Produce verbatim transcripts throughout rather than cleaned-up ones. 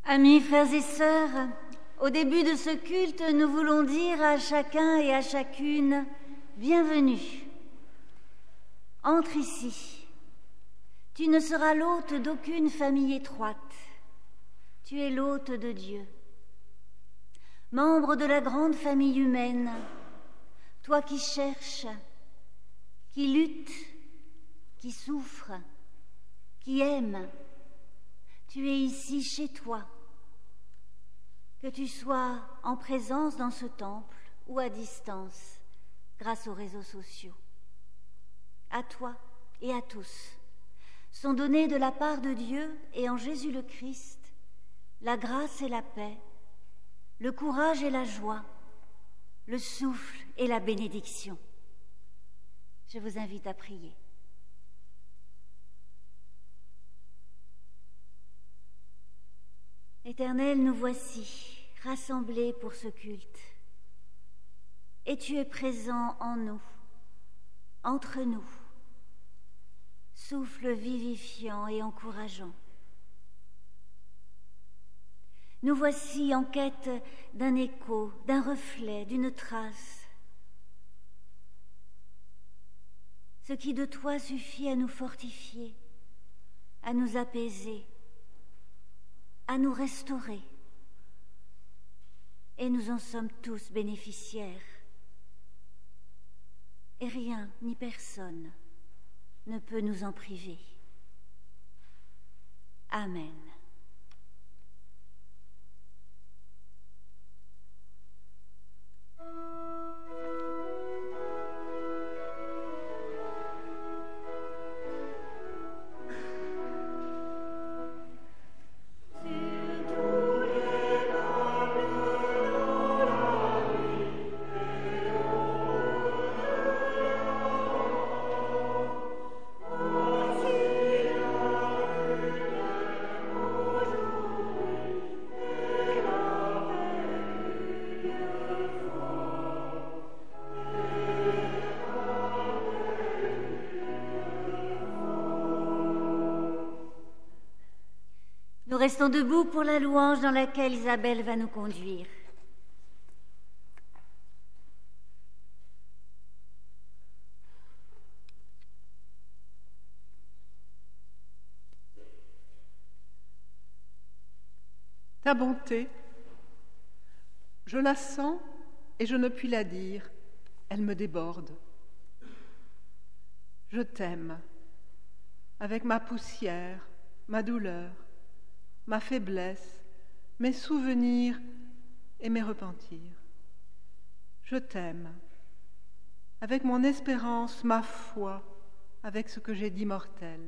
Amis, frères et sœurs, au début de ce culte, nous voulons dire à chacun et à chacune « Bienvenue ». Entre ici. Tu ne seras l'hôte d'aucune famille étroite. Tu es l'hôte de Dieu. Membre de la grande famille humaine, toi qui cherches, qui luttes, qui souffres, qui aimes, tu es ici chez toi. Que tu sois en présence dans ce temple ou à distance, grâce aux réseaux sociaux. À toi et à tous sont donnés de la part de Dieu et en Jésus le Christ la grâce et la paix, le courage et la joie, le souffle et la bénédiction. Je vous invite à prier. Éternel, nous voici rassemblés pour ce culte. Et tu es présent en nous, entre nous, souffle vivifiant et encourageant. Nous voici en quête d'un écho, d'un reflet, d'une trace. Ce qui de toi suffit à nous fortifier, à nous apaiser, à nous restaurer. Et nous en sommes tous bénéficiaires. Et rien ni personne ne peut nous en priver. Amen. Nous restons debout pour la louange dans laquelle Isabelle va nous conduire. Ta bonté, je la sens et je ne puis la dire, elle me déborde. Je t'aime, avec ma poussière, ma douleur, ma faiblesse, mes souvenirs et mes repentirs. Je t'aime, avec mon espérance, ma foi, avec ce que j'ai d'immortel.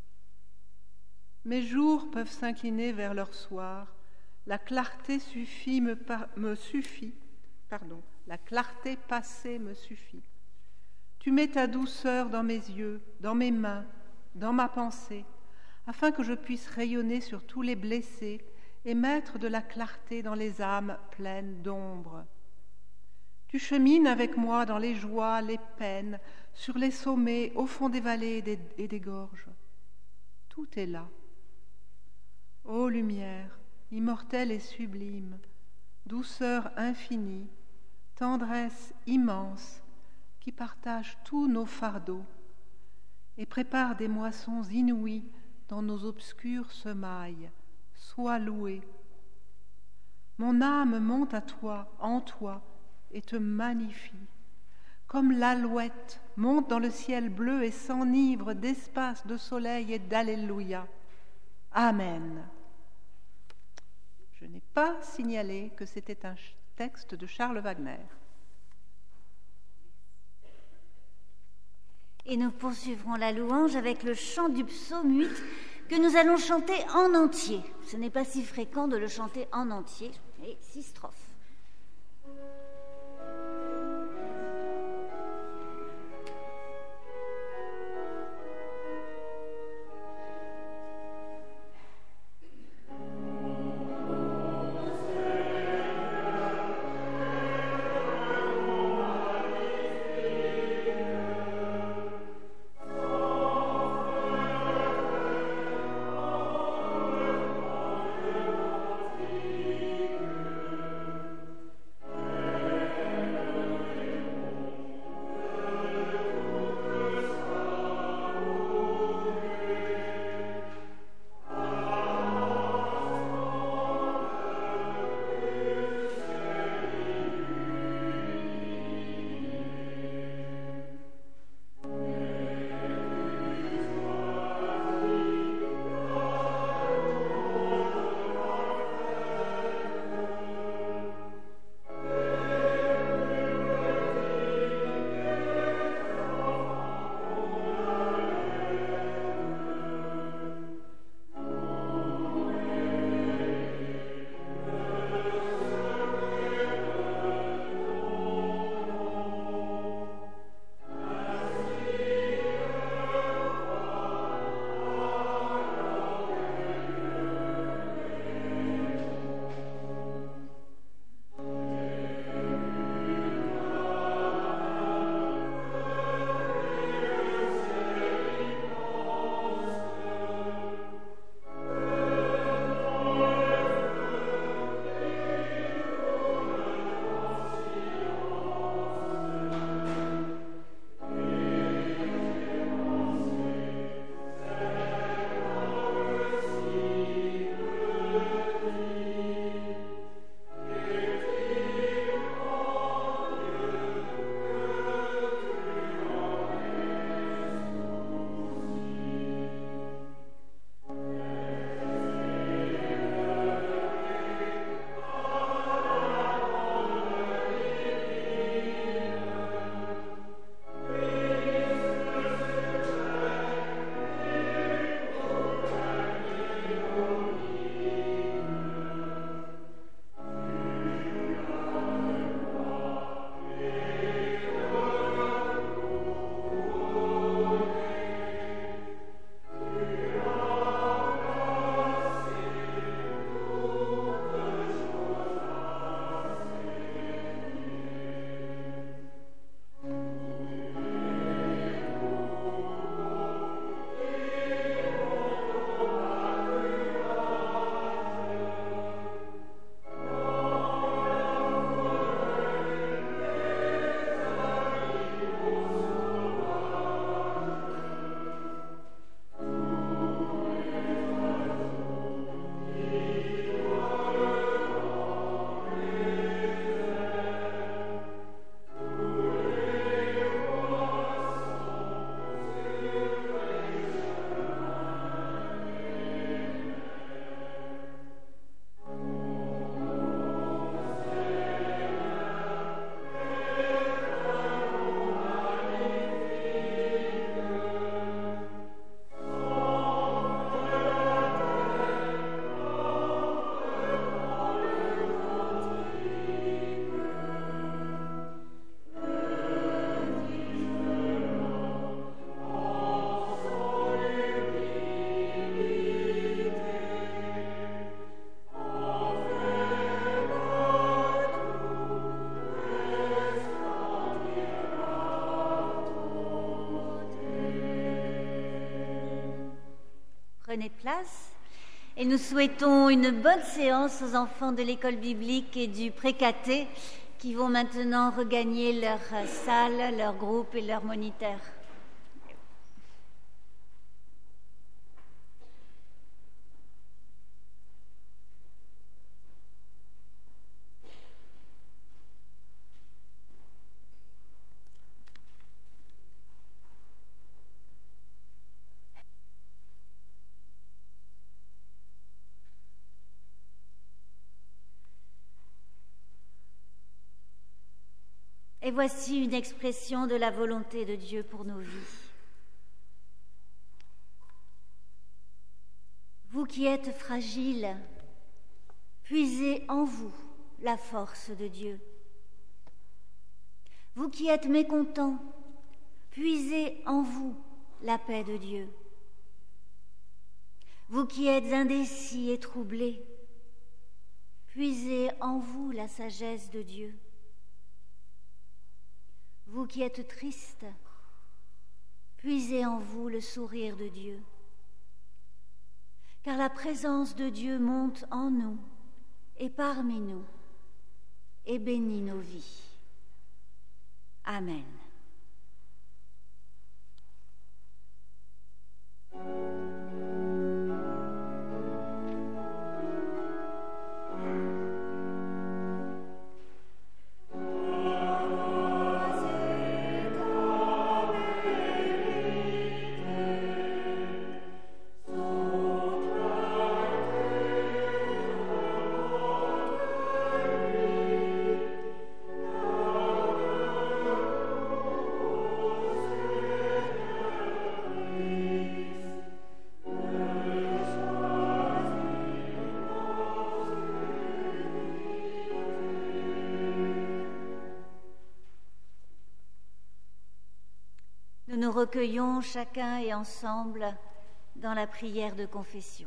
Mes jours peuvent s'incliner vers leur soir, la clarté suffit me, par, me suffit, pardon, la clarté passée me suffit. Tu mets ta douceur dans mes yeux, dans mes mains, dans ma pensée, afin que je puisse rayonner sur tous les blessés et mettre de la clarté dans les âmes pleines d'ombre. Tu chemines avec moi dans les joies, les peines, sur les sommets, au fond des vallées et des, et des gorges. Tout est là. Ô lumière, immortelle et sublime, douceur infinie, tendresse immense, qui partage tous nos fardeaux et prépare des moissons inouïes dans nos obscures semailles, sois loué. Mon âme monte à toi, en toi, et te magnifie. Comme l'alouette monte dans le ciel bleu et s'enivre d'espace, de soleil et d'alléluia. Amen. Je n'ai pas signalé que c'était un texte de Charles Wagner. Et nous poursuivrons la louange avec le chant du psaume huit que nous allons chanter en entier. Ce n'est pas si fréquent de le chanter en entier, et six strophes. Amen. prenez place. Et nous souhaitons une bonne séance aux enfants de l'école biblique et du Précaté qui vont maintenant regagner leur salle, leur groupe et leur moniteur. Et voici une expression de la volonté de Dieu pour nos vies. Vous qui êtes fragiles, puisez en vous la force de Dieu. Vous qui êtes mécontents, puisez en vous la paix de Dieu. Vous qui êtes indécis et troublés, puisez en vous la sagesse de Dieu. Vous qui êtes tristes, puisez en vous le sourire de Dieu. Car la présence de Dieu monte en nous et parmi nous et bénit nos vies. Amen. Nous nous recueillons chacun et ensemble dans la prière de confession.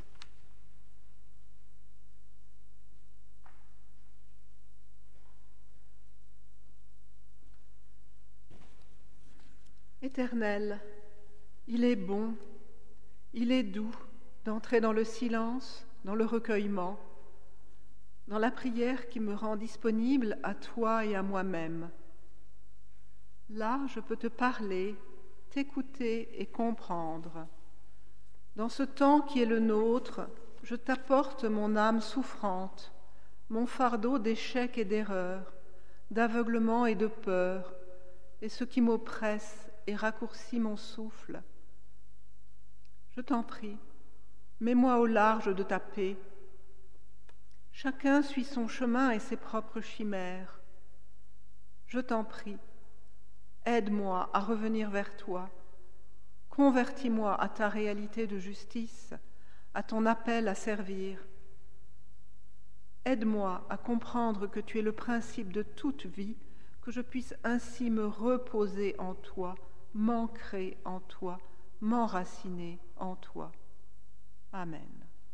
Éternel, il est bon, il est doux d'entrer dans le silence, dans le recueillement, dans la prière qui me rend disponible à toi et à moi-même. Là, je peux te parler, t'écouter et comprendre. Dans ce temps qui est le nôtre, je t'apporte mon âme souffrante, mon fardeau d'échecs et d'erreurs, d'aveuglement et de peur, et ce qui m'oppresse et raccourcit mon souffle. Je t'en prie, mets-moi au large de ta paix. Chacun suit son chemin et ses propres chimères. Je t'en prie, aide-moi à revenir vers toi. Convertis-moi à ta réalité de justice, à ton appel à servir. Aide-moi à comprendre que tu es le principe de toute vie, que je puisse ainsi me reposer en toi, m'ancrer en toi, m'enraciner en toi. Amen.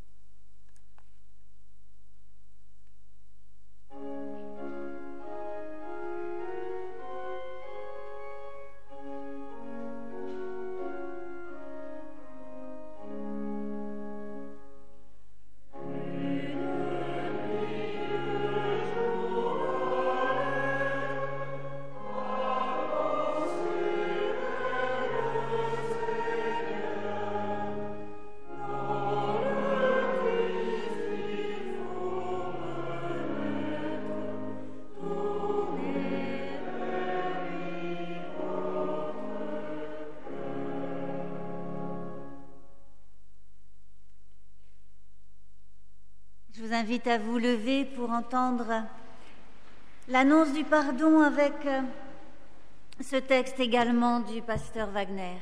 Je vous invite à vous lever pour entendre l'annonce du pardon avec ce texte également du pasteur Wagner.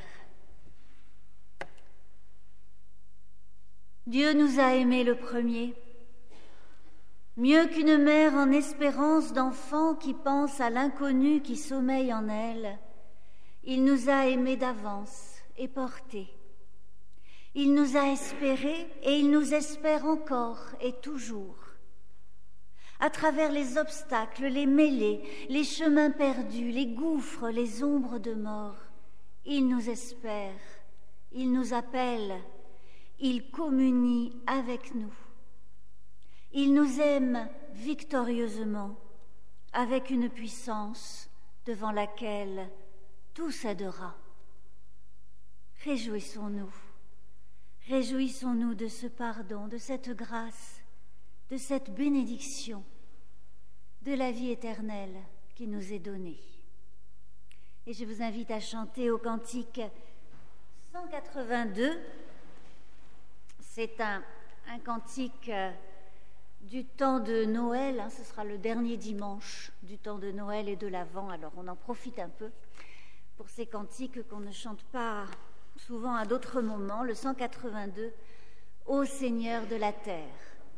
Dieu nous a aimés le premier, mieux qu'une mère en espérance d'enfant qui pense à l'inconnu qui sommeille en elle. Il nous a aimés d'avance et portés. Il nous a espérés et il nous espère encore et toujours. À travers les obstacles, les mêlées, les chemins perdus, les gouffres, les ombres de mort, il nous espère, il nous appelle, il communie avec nous. Il nous aime victorieusement, avec une puissance devant laquelle tout cédera. Réjouissons-nous, réjouissons-nous de ce pardon, de cette grâce, de cette bénédiction, de la vie éternelle qui nous est donnée. Et je vous invite à chanter au cantique cent quatre-vingt-deux. C'est un, un cantique du temps de Noël, hein, ce sera le dernier dimanche du temps de Noël et de l'Avent, alors on en profite un peu pour ces cantiques qu'on ne chante pas souvent à d'autres moments. Le cent quatre-vingt-deux, Ô Seigneur de la terre.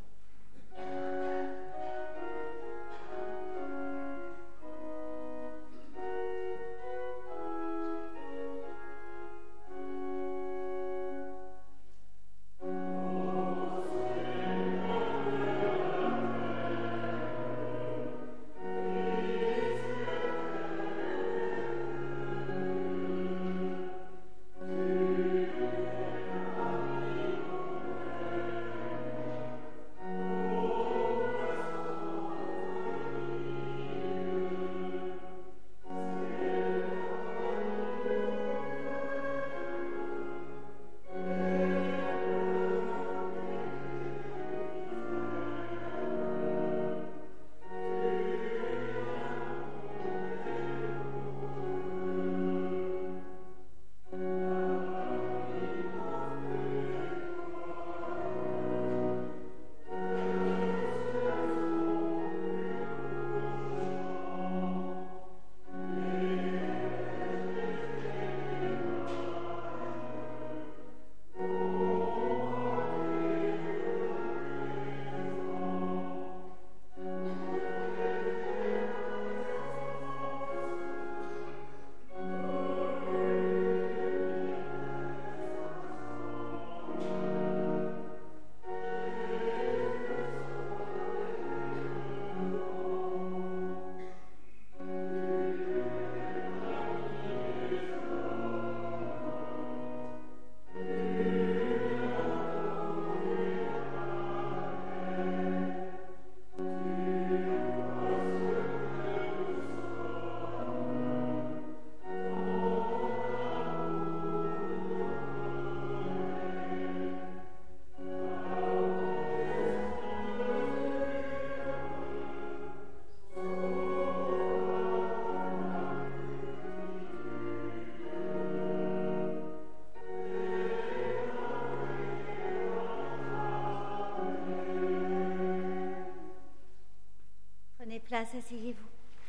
Place, asseyez-vous.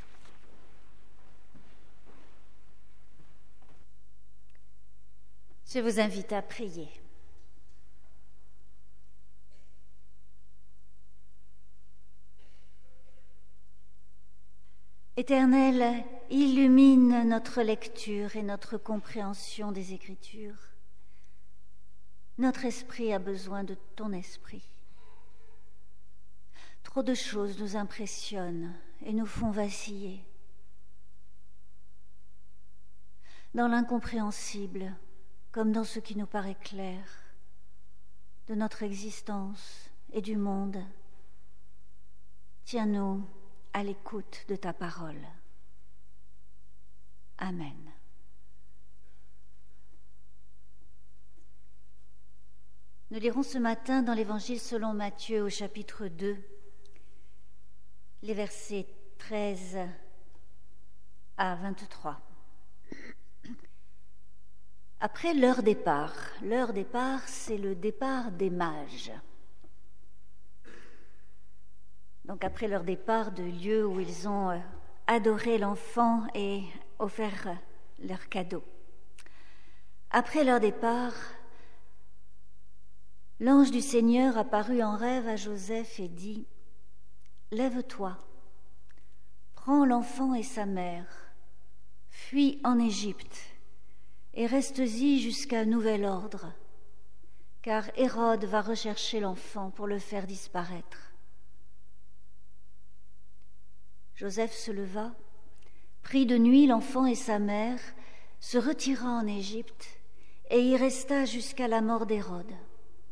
Je vous invite à prier. Éternel, illumine notre lecture et notre compréhension des Écritures. Notre esprit a besoin de ton esprit. Trop de choses nous impressionnent et nous font vaciller. Dans l'incompréhensible, comme dans ce qui nous paraît clair, de notre existence et du monde, tiens-nous à l'écoute de ta parole. Amen. Nous lirons ce matin dans l'Évangile selon Matthieu au chapitre deux, les versets treize à vingt-trois. Après leur départ, leur départ, c'est le départ des mages. Donc après leur départ de lieu où ils ont adoré l'enfant et offert leurs cadeaux. Après leur départ, l'ange du Seigneur apparut en rêve à Joseph et dit : « Lève-toi, prends l'enfant et sa mère, fuis en Égypte et reste-y jusqu'à nouvel ordre, car Hérode va rechercher l'enfant pour le faire disparaître. » Joseph se leva, prit de nuit l'enfant et sa mère, se retira en Égypte et y resta jusqu'à la mort d'Hérode.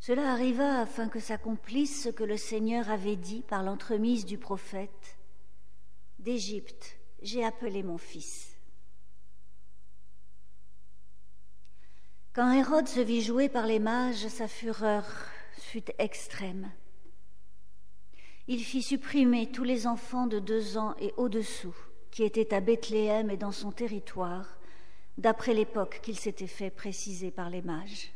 Cela arriva afin que s'accomplisse ce que le Seigneur avait dit par l'entremise du prophète. « D'Égypte, j'ai appelé mon fils. » Quand Hérode se vit jouer par les mages, sa fureur fut extrême. Il fit supprimer tous les enfants de deux ans et au-dessous qui étaient à Bethléem et dans son territoire, d'après l'époque qu'il s'était fait préciser par les mages.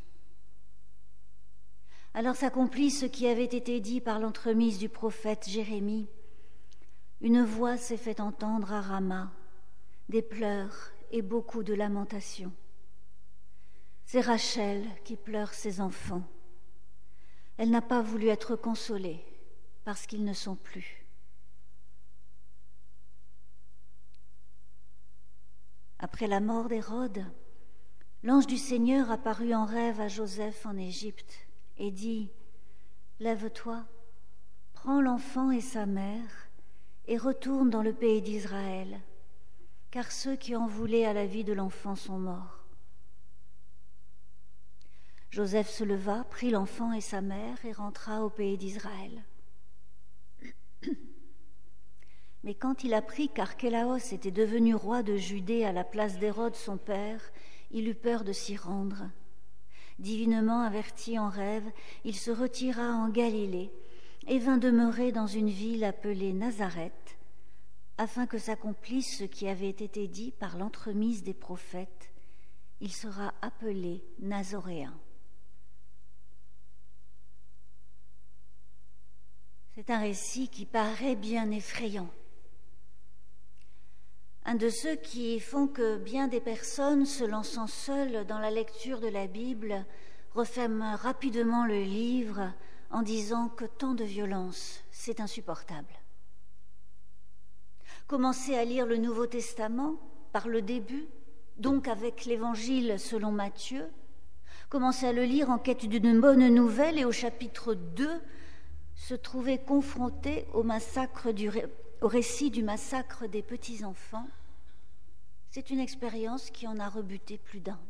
Alors s'accomplit ce qui avait été dit par l'entremise du prophète Jérémie. Une voix s'est fait entendre à Rama, des pleurs et beaucoup de lamentations. C'est Rachel qui pleure ses enfants. Elle n'a pas voulu être consolée parce qu'ils ne sont plus. Après la mort d'Hérode, l'ange du Seigneur apparut en rêve à Joseph en Égypte et dit « Lève-toi, prends l'enfant et sa mère et retourne dans le pays d'Israël, car ceux qui en voulaient à la vie de l'enfant sont morts. » Joseph se leva, prit l'enfant et sa mère et rentra au pays d'Israël. Mais quand il apprit qu'Archélaos était devenu roi de Judée à la place d'Hérode son père, il eut peur de s'y rendre. Divinement averti en rêve, il se retira en Galilée et vint demeurer dans une ville appelée Nazareth, afin que s'accomplisse ce qui avait été dit par l'entremise des prophètes. Il sera appelé Nazoréen. C'est un récit qui paraît bien effrayant. Un de ceux qui font que bien des personnes, se lançant seules dans la lecture de la Bible, referment rapidement le livre en disant que tant de violence, c'est insupportable. Commencer à lire le Nouveau Testament par le début, donc avec l'Évangile selon Matthieu, commencer à le lire en quête d'une bonne nouvelle et au chapitre deux, se trouver confronté au, massacre du, au récit du massacre des petits-enfants, c'est une expérience qui en a rebuté plus d'un.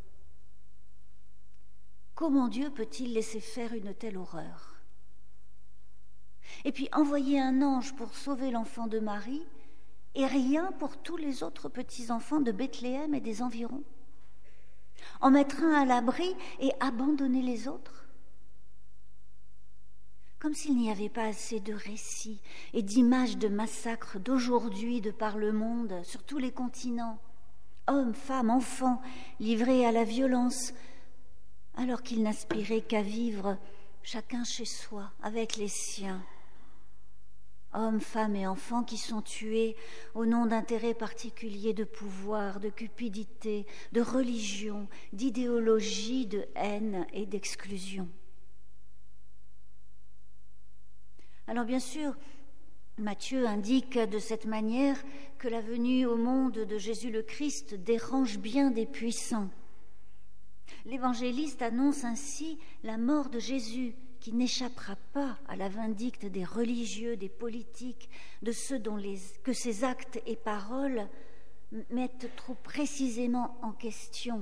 Comment Dieu peut-il laisser faire une telle horreur? Et puis envoyer un ange pour sauver l'enfant de Marie et rien pour tous les autres petits-enfants de Bethléem et des environs? En mettre un à l'abri et abandonner les autres? Comme s'il n'y avait pas assez de récits et d'images de massacres d'aujourd'hui de par le monde, sur tous les continents, hommes, femmes, enfants, livrés à la violence, alors qu'ils n'aspiraient qu'à vivre chacun chez soi, avec les siens. Hommes, femmes et enfants qui sont tués au nom d'intérêts particuliers de pouvoir, de cupidité, de religion, d'idéologie, de haine et d'exclusion. Alors bien sûr, Matthieu indique de cette manière que la venue au monde de Jésus le Christ dérange bien des puissants. L'évangéliste annonce ainsi la mort de Jésus qui n'échappera pas à la vindicte des religieux, des politiques, de ceux dont les, que ses actes et paroles mettent trop précisément en question.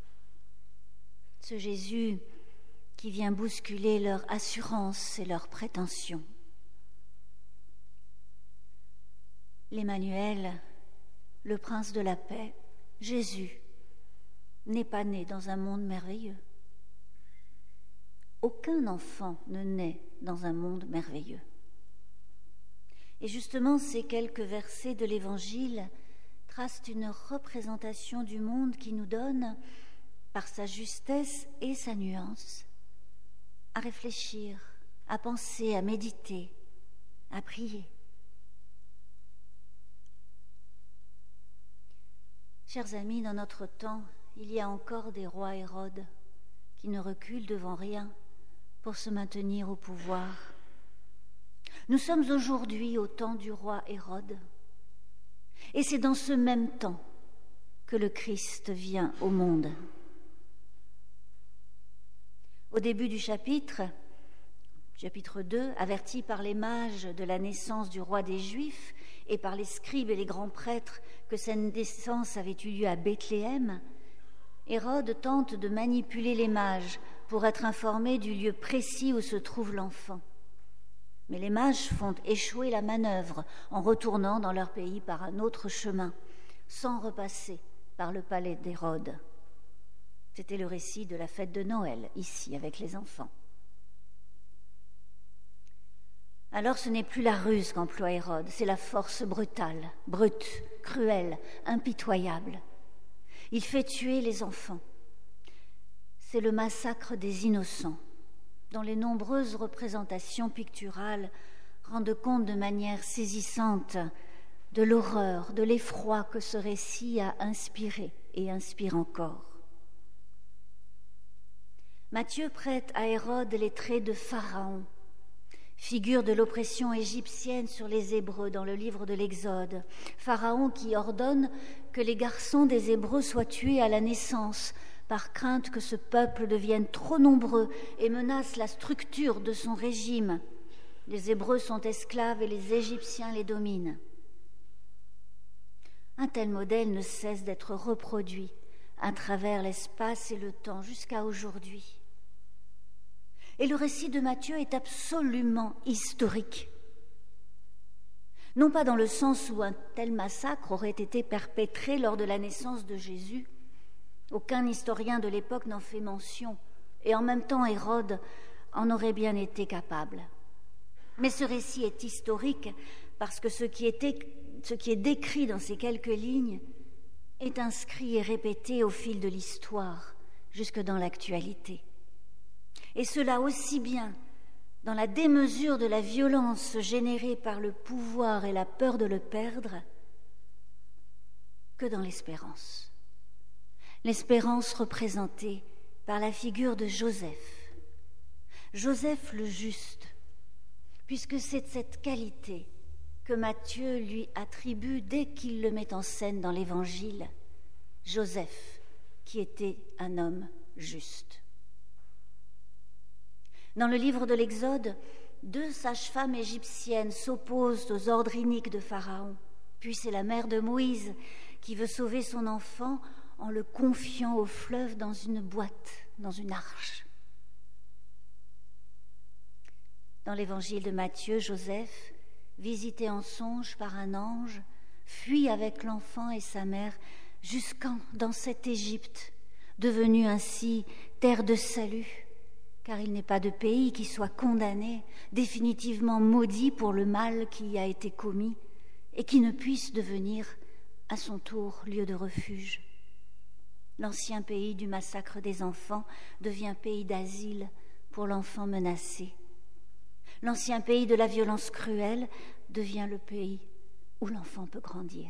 Ce Jésus qui vient bousculer leur assurance et leurs prétentions. L'Emmanuel, le prince de la paix, Jésus, n'est pas né dans un monde merveilleux. Aucun enfant ne naît dans un monde merveilleux. Et justement, ces quelques versets de l'Évangile tracent une représentation du monde qui nous donne, par sa justesse et sa nuance, à réfléchir, à penser, à méditer, à prier. Chers amis, dans notre temps, il y a encore des rois Hérodes qui ne reculent devant rien pour se maintenir au pouvoir. Nous sommes aujourd'hui au temps du roi Hérode, et c'est dans ce même temps que le Christ vient au monde. Au début du chapitre, chapitre deux, averti par les mages de la naissance du roi des Juifs et par les scribes et les grands prêtres que cette naissance avait eu lieu à Bethléem, Hérode tente de manipuler les mages pour être informés du lieu précis où se trouve l'enfant. Mais les mages font échouer la manœuvre en retournant dans leur pays par un autre chemin, sans repasser par le palais d'Hérode. C'était le récit de la fête de Noël, ici, avec les enfants. Alors ce n'est plus la ruse qu'emploie Hérode, c'est la force brutale, brute, cruelle, impitoyable. Il fait tuer les enfants. C'est le massacre des innocents, dont les nombreuses représentations picturales rendent compte de manière saisissante de l'horreur, de l'effroi que ce récit a inspiré et inspire encore. Matthieu prête à Hérode les traits de Pharaon, figure de l'oppression égyptienne sur les Hébreux dans le livre de l'Exode. Pharaon qui ordonne que les garçons des Hébreux soient tués à la naissance par crainte que ce peuple devienne trop nombreux et menace la structure de son régime. Les Hébreux sont esclaves et les Égyptiens les dominent. Un tel modèle ne cesse d'être reproduit à travers l'espace et le temps jusqu'à aujourd'hui. Et le récit de Matthieu est absolument historique. Non pas dans le sens où un tel massacre aurait été perpétré lors de la naissance de Jésus. Aucun historien de l'époque n'en fait mention, et en même temps Hérode en aurait bien été capable. Mais ce récit est historique parce que ce qui est, ce qui est décrit dans ces quelques lignes est inscrit et répété au fil de l'histoire, jusque dans l'actualité. Et cela aussi bien dans la démesure de la violence générée par le pouvoir et la peur de le perdre, que dans l'espérance. L'espérance représentée par la figure de Joseph. Joseph le juste, puisque c'est cette qualité que Matthieu lui attribue dès qu'il le met en scène dans l'Évangile. Joseph, qui était un homme juste. Dans le livre de l'Exode, deux sages-femmes égyptiennes s'opposent aux ordres iniques de Pharaon. Puis c'est la mère de Moïse qui veut sauver son enfant en le confiant au fleuve dans une boîte, dans une arche. Dans l'évangile de Matthieu, Joseph, visité en songe par un ange, fuit avec l'enfant et sa mère jusqu'en dans cette Égypte, devenue ainsi terre de salut, car il n'est pas de pays qui soit condamné, définitivement maudit pour le mal qui y a été commis, et qui ne puisse devenir à son tour lieu de refuge. L'ancien pays du massacre des enfants devient pays d'asile pour l'enfant menacé. L'ancien pays de la violence cruelle devient le pays où l'enfant peut grandir.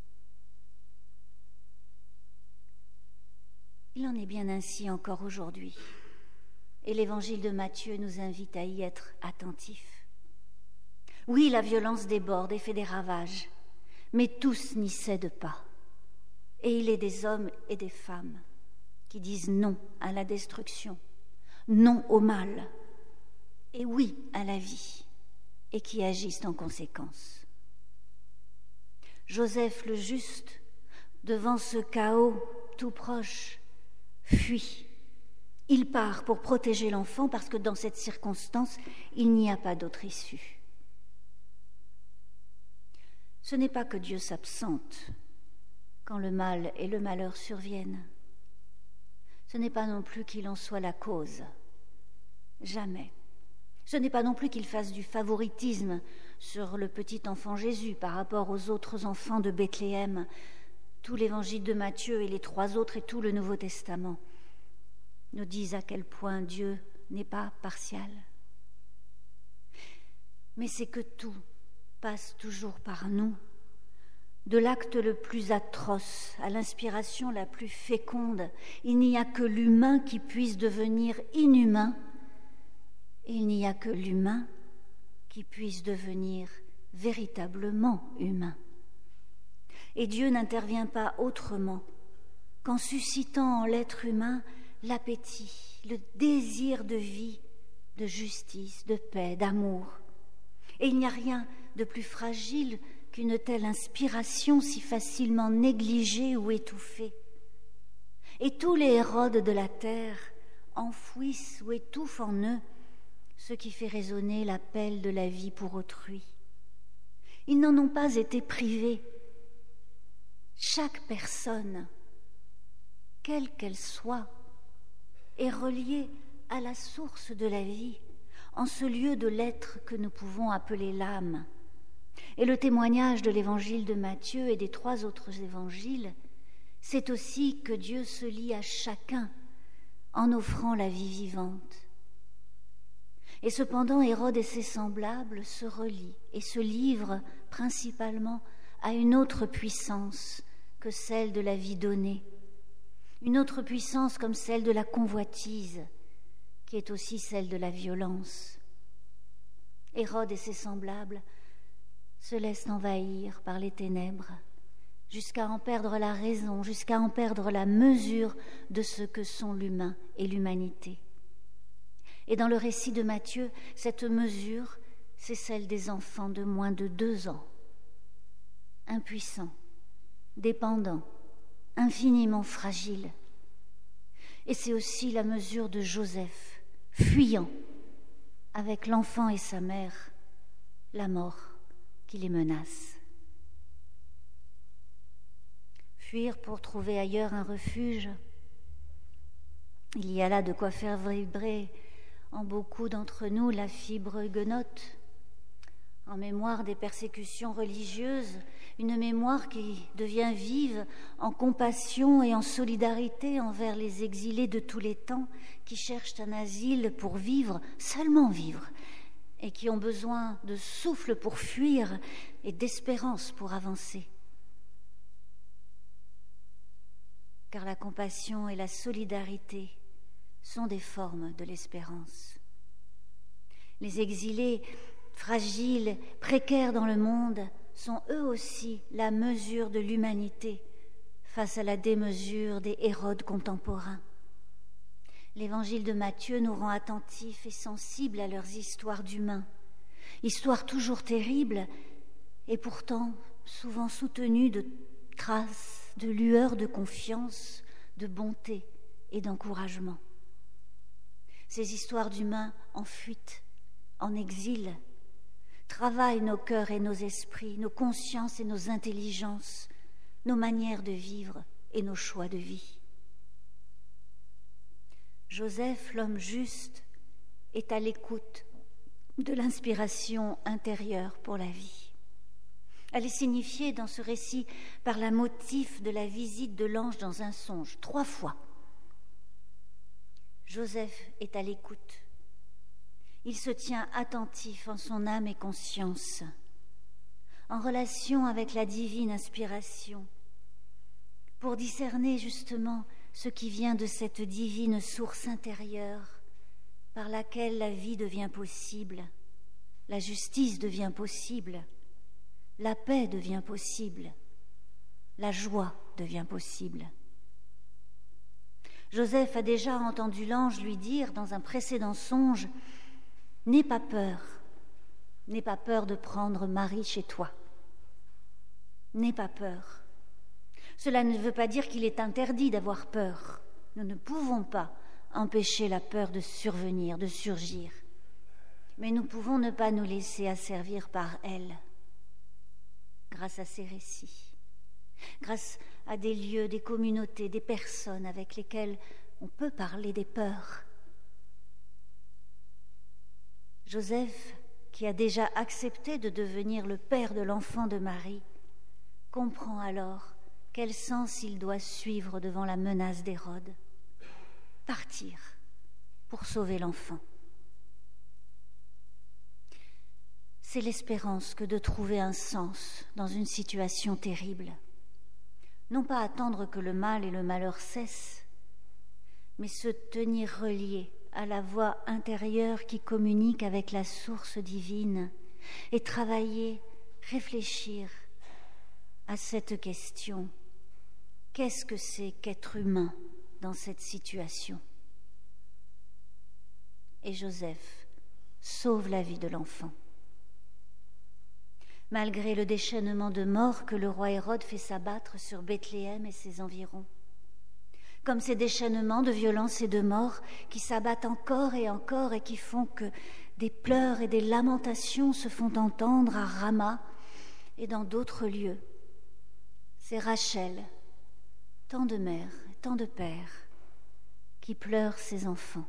Il en est bien ainsi encore aujourd'hui, et l'évangile de Matthieu nous invite à y être attentifs. Oui, la violence déborde et fait des ravages, mais tous n'y cèdent pas. Et il est des hommes et des femmes qui disent non à la destruction, non au mal, et oui à la vie, et qui agissent en conséquence. Joseph le juste, devant ce chaos tout proche, fuit. Il part pour protéger l'enfant parce que dans cette circonstance, il n'y a pas d'autre issue. Ce n'est pas que Dieu s'absente quand le mal et le malheur surviennent. Ce n'est pas non plus qu'il en soit la cause. Jamais. Ce n'est pas non plus qu'il fasse du favoritisme sur le petit enfant Jésus par rapport aux autres enfants de Bethléem, tout l'évangile de Matthieu et les trois autres et tout le Nouveau Testament nous disent à quel point Dieu n'est pas partial. Mais c'est que tout passe toujours par nous, de l'acte le plus atroce à l'inspiration la plus féconde. Il n'y a que l'humain qui puisse devenir inhumain, et il n'y a que l'humain qui puisse devenir véritablement humain. Et Dieu n'intervient pas autrement qu'en suscitant en l'être humain l'appétit, le désir de vie, de justice, de paix, d'amour. Et il n'y a rien de plus fragile qu'une telle inspiration si facilement négligée ou étouffée. Et tous les Hérodes de la terre enfouissent ou étouffent en eux ce qui fait résonner l'appel de la vie pour autrui. Ils n'en ont pas été privés. Chaque personne, quelle qu'elle soit, est reliée à la source de la vie, en ce lieu de l'être que nous pouvons appeler l'âme. Et le témoignage de l'évangile de Matthieu et des trois autres évangiles, c'est aussi que Dieu se lie à chacun en offrant la vie vivante. Et cependant, Hérode et ses semblables se relient et se livrent principalement à une autre puissance que celle de la vie donnée, une autre puissance comme celle de la convoitise, qui est aussi celle de la violence. Hérode et ses semblables se laissent envahir par les ténèbres, jusqu'à en perdre la raison, jusqu'à en perdre la mesure de ce que sont l'humain et l'humanité. Et dans le récit de Matthieu, cette mesure, c'est celle des enfants de moins de deux ans, impuissants, dépendants, infiniment fragiles. Et c'est aussi la mesure de Joseph, fuyant, avec l'enfant et sa mère, la mort qui les menace. Fuir pour trouver ailleurs un refuge, il y a là de quoi faire vibrer en beaucoup d'entre nous la fibre huguenote, en mémoire des persécutions religieuses, une mémoire qui devient vive en compassion et en solidarité envers les exilés de tous les temps qui cherchent un asile pour vivre, seulement vivre, et qui ont besoin de souffle pour fuir et d'espérance pour avancer. Car la compassion et la solidarité sont des formes de l'espérance. Les exilés fragiles, précaires dans le monde, sont eux aussi la mesure de l'humanité face à la démesure des Hérodes contemporains. L'évangile de Matthieu nous rend attentifs et sensibles à leurs histoires d'humains, histoires toujours terribles et pourtant souvent soutenues de traces, de lueurs de confiance, de bonté et d'encouragement. Ces histoires d'humains en fuite, en exil, travaillent nos cœurs et nos esprits, nos consciences et nos intelligences, nos manières de vivre et nos choix de vie. Joseph, l'homme juste, est à l'écoute de l'inspiration intérieure pour la vie. Elle est signifiée dans ce récit par la motif de la visite de l'ange dans un songe, trois fois. Joseph est à l'écoute. Il se tient attentif en son âme et conscience, en relation avec la divine inspiration, pour discerner justement ce qui vient de cette divine source intérieure par laquelle la vie devient possible, la justice devient possible, la paix devient possible, la joie devient possible. Joseph a déjà entendu l'ange lui dire dans un précédent songe: « N'aie pas peur, n'aie pas peur de prendre Marie chez toi. N'aie pas peur. » Cela ne veut pas dire qu'il est interdit d'avoir peur. Nous ne pouvons pas empêcher la peur de survenir, de surgir. Mais nous pouvons ne pas nous laisser asservir par elle, grâce à ces récits, grâce à des lieux, des communautés, des personnes avec lesquelles on peut parler des peurs. Joseph, qui a déjà accepté de devenir le père de l'enfant de Marie, comprend alors quel sens il doit suivre devant la menace d'Hérode. Partir pour sauver l'enfant. C'est l'espérance que de trouver un sens dans une situation terrible. Non pas attendre que le mal et le malheur cessent, mais se tenir relié à la voix intérieure qui communique avec la source divine et travailler, réfléchir à cette question. Qu'est-ce que c'est qu'être humain dans cette situation? Et Joseph sauve la vie de l'enfant. Malgré le déchaînement de morts que le roi Hérode fait s'abattre sur Bethléem et ses environs, comme ces déchaînements de violence et de mort qui s'abattent encore et encore et qui font que des pleurs et des lamentations se font entendre à Rama et dans d'autres lieux. C'est Rachel, tant de mères, tant de pères, qui pleurent ses enfants.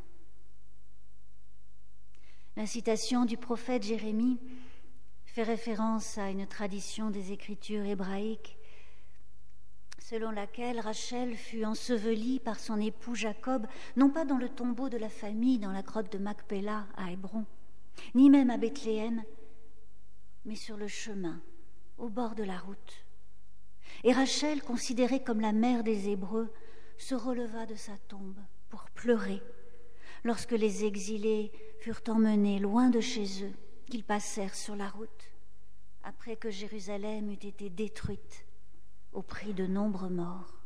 La citation du prophète Jérémie fait référence à une tradition des Écritures hébraïques selon laquelle Rachel fut ensevelie par son époux Jacob, non pas dans le tombeau de la famille, dans la grotte de Macpéla à Hébron, ni même à Bethléem, mais sur le chemin, au bord de la route. Et Rachel, considérée comme la mère des Hébreux, se releva de sa tombe pour pleurer lorsque les exilés furent emmenés loin de chez eux, qu'ils passèrent sur la route, après que Jérusalem eut été détruite au prix de nombreux morts.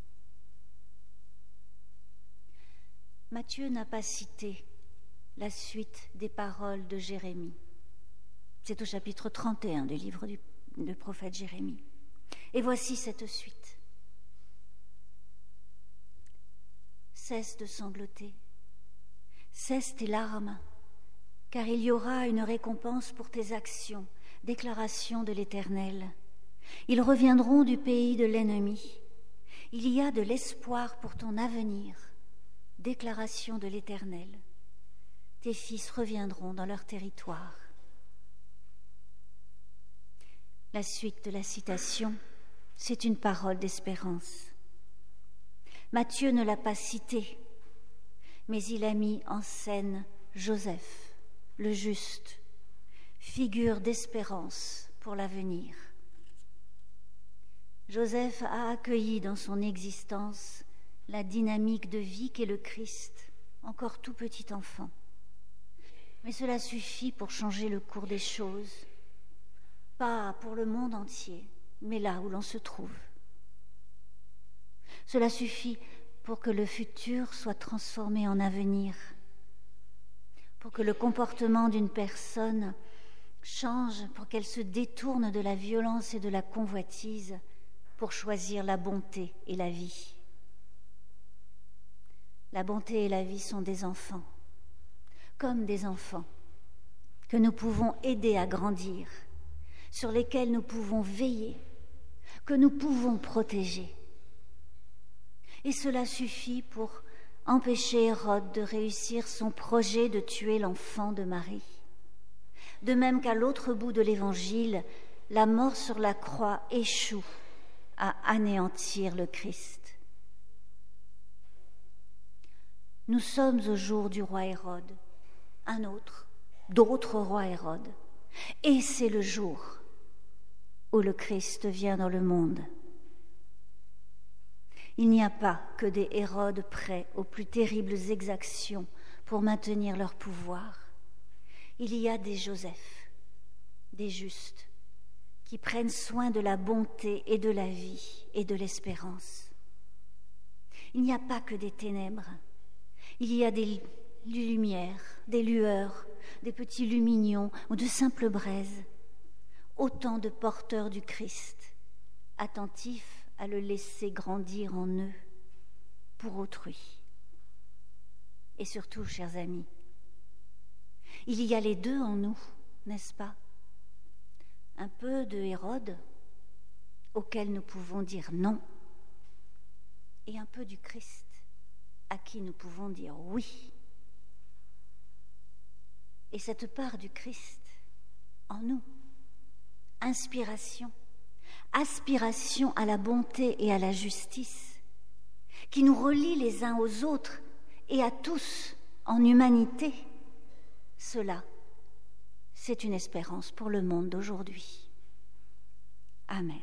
Matthieu n'a pas cité la suite des paroles de Jérémie. C'est au chapitre trente et un du livre du, du prophète Jérémie. Et voici cette suite. Cesse de sangloter, cesse tes larmes, car il y aura une récompense pour tes actions, déclaration de l'Éternel. Ils reviendront du pays de l'ennemi. Il y a de l'espoir pour ton avenir, déclaration de l'Éternel. Tes fils reviendront dans leur territoire. La suite de la citation, c'est une parole d'espérance. Matthieu ne l'a pas citée, mais il a mis en scène Joseph, le juste, figure d'espérance pour l'avenir. Joseph a accueilli dans son existence la dynamique de vie qu'est le Christ, encore tout petit enfant. Mais cela suffit pour changer le cours des choses, pas pour le monde entier, mais là où l'on se trouve. Cela suffit pour que le futur soit transformé en avenir, pour que le comportement d'une personne change, pour qu'elle se détourne de la violence et de la convoitise, pour choisir la bonté et la vie. La bonté et la vie sont des enfants, comme des enfants que nous pouvons aider à grandir, sur lesquels nous pouvons veiller, que nous pouvons protéger. Et cela suffit pour empêcher Hérode de réussir son projet de tuer l'enfant de Marie. De même qu'à l'autre bout de l'Évangile, la mort sur la croix échoue à anéantir le Christ. Nous sommes au jour du roi Hérode, un autre, d'autres rois Hérode, et c'est le jour où le Christ vient dans le monde. Il n'y a pas que des Hérodes prêts aux plus terribles exactions pour maintenir leur pouvoir. Il y a des Joseph, des justes, qui prennent soin de la bonté et de la vie et de l'espérance. Il n'y a pas que des ténèbres, il y a des lumières, des lueurs, des petits lumignons ou de simples braises, autant de porteurs du Christ, attentifs à le laisser grandir en eux, pour autrui. Et surtout, chers amis, il y a les deux en nous, n'est-ce pas? Un peu de Hérode, auquel nous pouvons dire non, et un peu du Christ, à qui nous pouvons dire oui. Et cette part du Christ en nous, inspiration, aspiration à la bonté et à la justice, qui nous relie les uns aux autres et à tous en humanité, cela, c'est une espérance pour le monde d'aujourd'hui. Amen.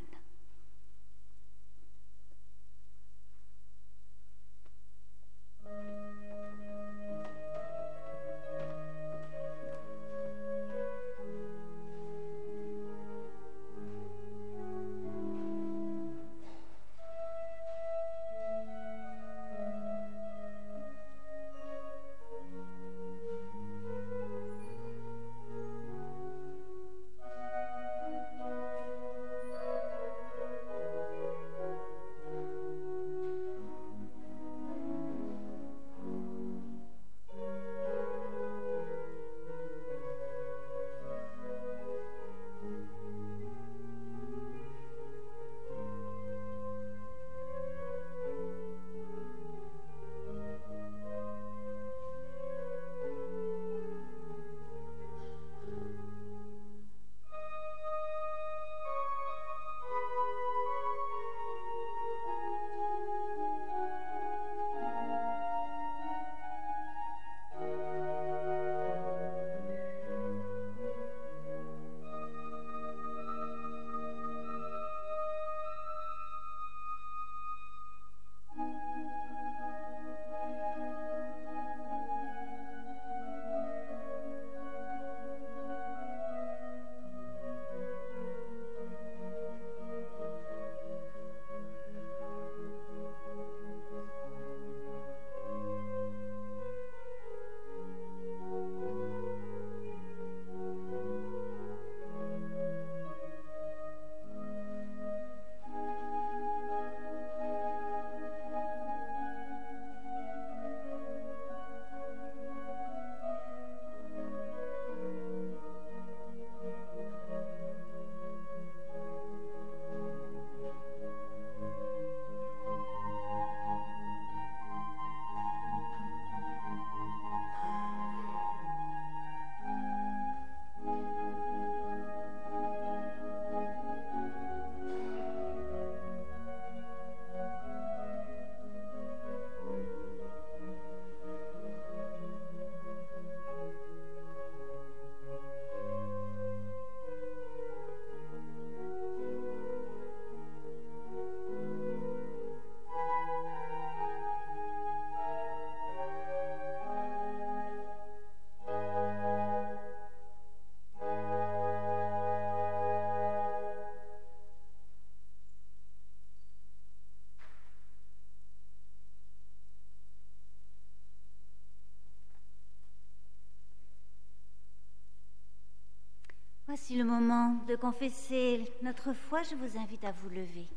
Voici le moment de confesser notre foi. Je vous invite à vous lever.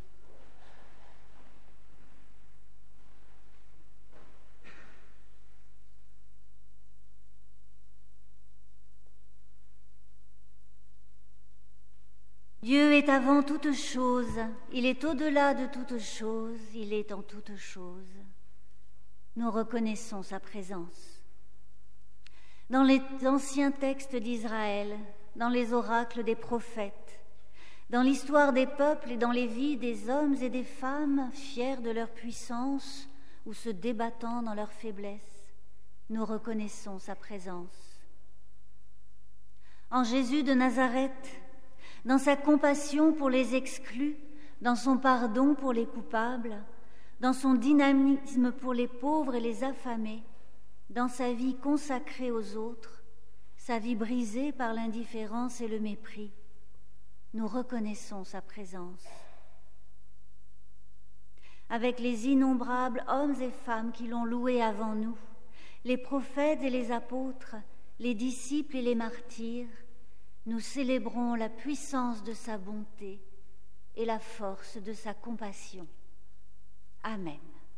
Dieu est avant toute chose, il est au-delà de toute chose, il est en toute chose. Nous reconnaissons sa présence. Dans les anciens textes d'Israël, dans les oracles des prophètes, dans l'histoire des peuples et dans les vies des hommes et des femmes, fiers de leur puissance ou se débattant dans leur faiblesse, nous reconnaissons sa présence. En Jésus de Nazareth, dans sa compassion pour les exclus, dans son pardon pour les coupables, dans son dynamisme pour les pauvres et les affamés, dans sa vie consacrée aux autres, sa vie brisée par l'indifférence et le mépris, nous reconnaissons sa présence. Avec les innombrables hommes et femmes qui l'ont loué avant nous, les prophètes et les apôtres, les disciples et les martyrs, nous célébrons la puissance de sa bonté et la force de sa compassion. Amen.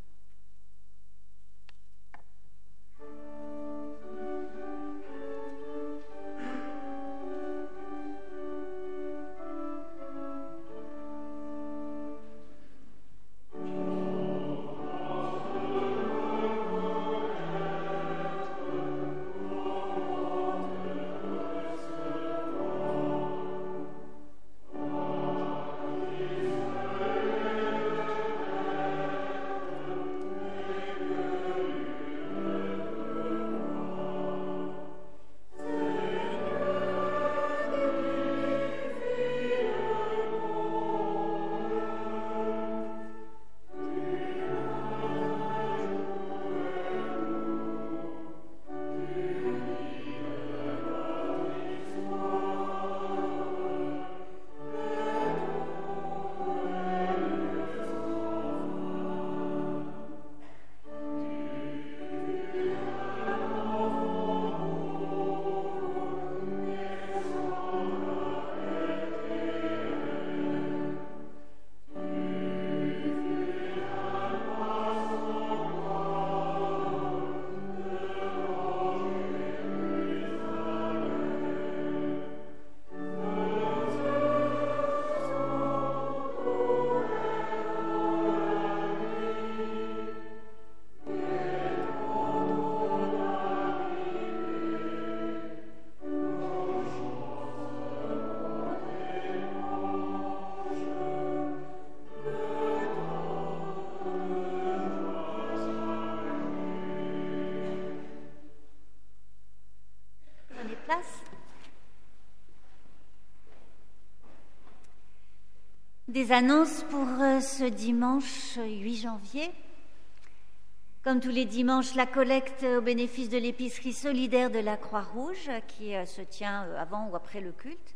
Des annonces pour ce dimanche huit janvier. Comme tous les dimanches, la collecte au bénéfice de l'épicerie solidaire de la Croix-Rouge qui se tient avant ou après le culte.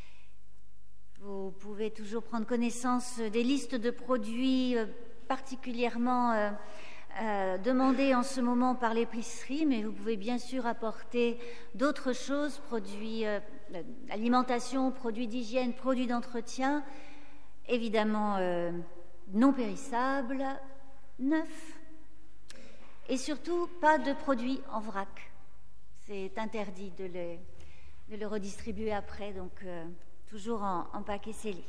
Vous pouvez toujours prendre connaissance des listes de produits particulièrement euh, euh, demandés en ce moment par l'épicerie, mais vous pouvez bien sûr apporter d'autres choses, produits euh, d'alimentation, produits d'hygiène, produits d'entretien, évidemment euh, non périssables, neufs, et surtout pas de produits en vrac. C'est interdit de le, de le redistribuer après, donc euh, toujours en, en paquet scellé.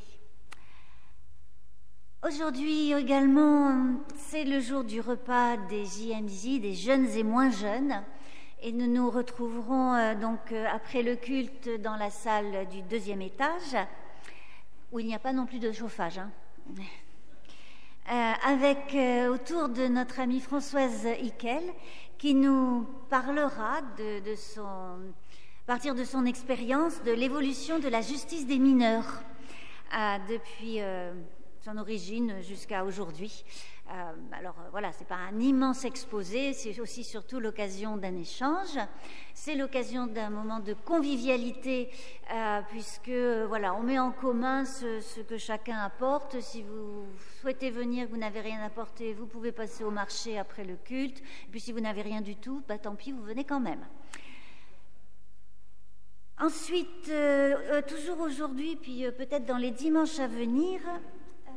Aujourd'hui également, c'est le jour du repas des J M J, des jeunes et moins jeunes, et nous nous retrouverons euh, donc euh, après le culte dans la salle du deuxième étage, où il n'y a pas non plus de chauffage, hein. euh, avec euh, autour de notre amie Françoise Hickel, qui nous parlera de, de son, à partir de son expérience de l'évolution de la justice des mineurs euh, depuis euh, son origine jusqu'à aujourd'hui. Euh, alors euh, voilà, c'est pas un immense exposé, c'est aussi surtout l'occasion d'un échange, c'est l'occasion d'un moment de convivialité, euh, puisque euh, voilà, on met en commun ce, ce que chacun apporte. Si vous souhaitez venir, vous n'avez rien apporté, vous pouvez passer au marché après le culte, et puis si vous n'avez rien du tout, bah tant pis, vous venez quand même. Ensuite, euh, euh, toujours aujourd'hui, puis euh, peut-être dans les dimanches à venir, euh,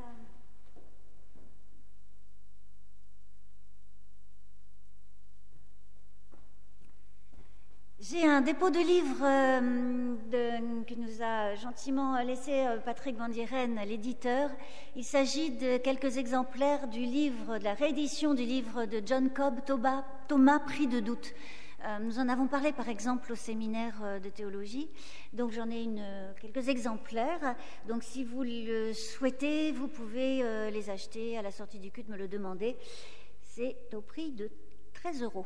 j'ai un dépôt de livres euh, de, que nous a gentiment laissé euh, Patrick Van Dieren, l'éditeur. Il s'agit de quelques exemplaires du livre, de la réédition du livre de John Cobb, Thomas, Thomas pris de doute. Euh, nous en avons parlé par exemple au séminaire euh, de théologie, donc j'en ai une, euh, quelques exemplaires. Donc si vous le souhaitez, vous pouvez euh, les acheter à la sortie du culte, me le demander. C'est au prix de treize euros.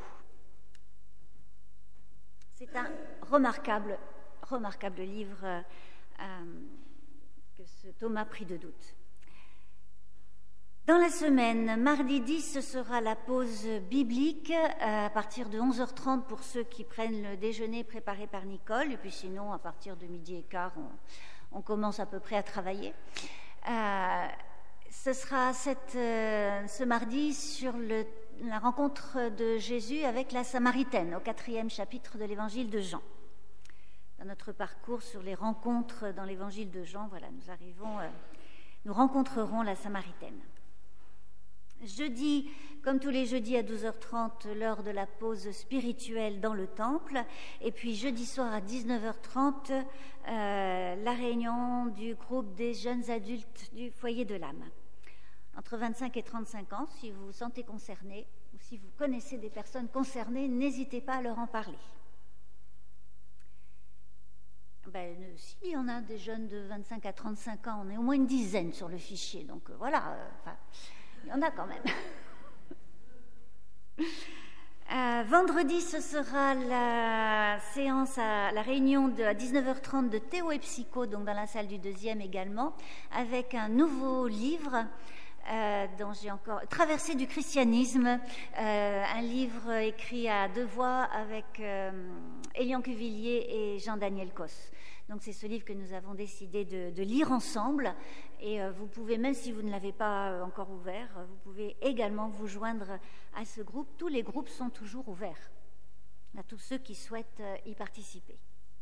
C'est un remarquable, remarquable livre euh, euh, que ce Thomas pris de doute. Dans la semaine, mardi dix, ce sera la pause biblique à partir de onze heures trente pour ceux qui prennent le déjeuner préparé par Nicole. Et puis sinon, à partir de midi et quart, on, on commence à peu près à travailler. Euh, ce sera cette, euh, ce mardi sur le, la rencontre de Jésus avec la Samaritaine, au quatrième chapitre de l'évangile de Jean. Dans notre parcours sur les rencontres dans l'évangile de Jean, voilà, nous arrivons, euh, nous rencontrerons la Samaritaine. Jeudi, comme tous les jeudis à douze heures trente, l'heure de la pause spirituelle dans le temple. Et puis jeudi soir à dix-neuf heures trente, euh, la réunion du groupe des jeunes adultes du foyer de l'âme. Entre vingt-cinq et trente-cinq ans, si vous vous sentez concerné ou si vous connaissez des personnes concernées, n'hésitez pas à leur en parler. Ben, s'il y en a des jeunes de vingt-cinq à trente-cinq ans, on est au moins une dizaine sur le fichier. Donc euh, voilà, euh, enfin... il y en a quand même. euh, vendredi, ce sera la séance, à, la réunion de, à dix-neuf heures trente de Théo et Psycho, donc dans la salle du deuxième également, avec un nouveau livre euh, dont j'ai encore... Traversée du christianisme, euh, un livre écrit à deux voix avec euh, Elian Cuvillier et Jean-Daniel Cos. Donc c'est ce livre que nous avons décidé de, de lire ensemble et euh, vous pouvez, même si vous ne l'avez pas euh, encore ouvert, euh, vous pouvez également vous joindre à ce groupe. Tous les groupes sont toujours ouverts à tous ceux qui souhaitent euh, y participer.